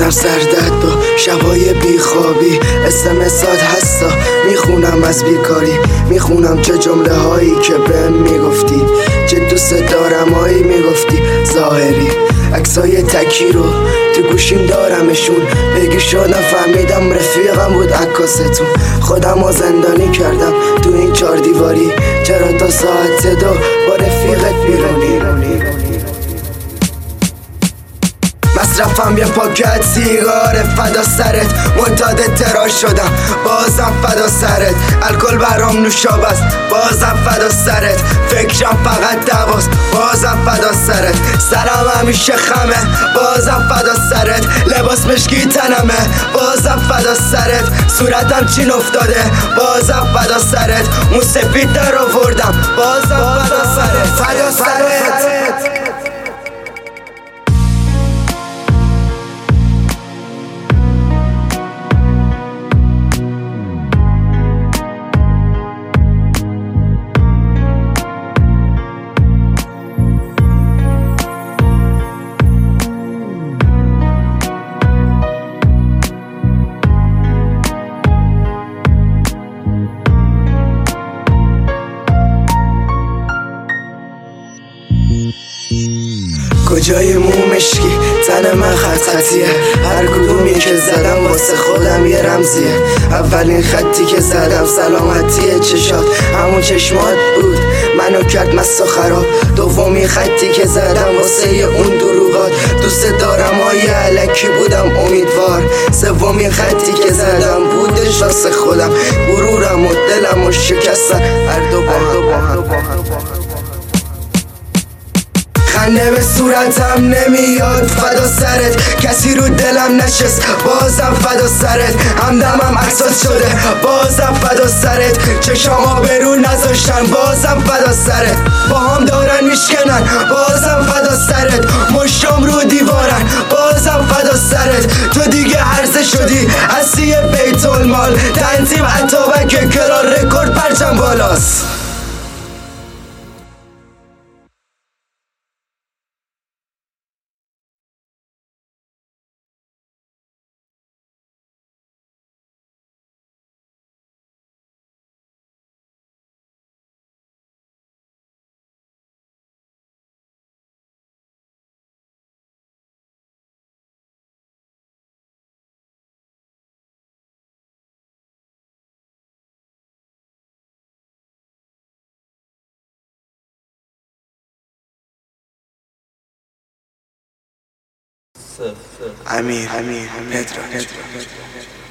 بازم سردرد با شبای بیخوابی استمساد هستا میخونم از بیکاری، میخونم چه جمله هایی که بهم میگفتی، چه دوست دارم هایی میگفتی ظاهری. عکسای تکی رو تو گوشیم دارمشون، بگی شدم فهمیدم رفیقم بود عکاستون. خودم رو زندانی کردم تو این 4 دیواری، چرا تا ساعت 2 با رفیقت بیرونی. مصرفم یه پاکت سیگار فدا سرت، معتاد تراش شدم بازم فدا سرت. الکل برام نوشابه است بازم فدا سرت، فکرم فقط دواست بازم فدا سرت. سرم همیشه خمه بازم فدا سرت، لباس مشکی تنمه بازم فدا سرت. صورتم چین افتاده بازم فدا سرت، اون سفید در آوردم بازم فدا سرت. فدا سرت. کجای مو مشکی تن من خط خطیه، هر کدومی که زدم واسه خودم یه رمزیه. اولین خطی که زدم سلامتی چشات، همون چشمات بود منو کرد مست و خراب. دومی خطی که زدم واسه اون دروغات، دوست دارم های علکی بودم امیدوار. سومی خطی که زدم بودش واسه خودم، غرورم و دلم و شکستن هر دو با هم. خنده به صورتم نمیاد فدا سرت، کسی رو دلم نشست بازم فدا سرت. همدمم عکسات شده بازم فدا سرت، چشام برون نذاشتن بازم فدا سرت. با هم دارن میشکنن بازم فدا سرت، مشتام رو دیوارن بازم فدا سرت. تو دیگه هرزه شدی هستی بیت المال، تنظیم اتابک کرار رکورد پرچم بالاست. امیر پدرو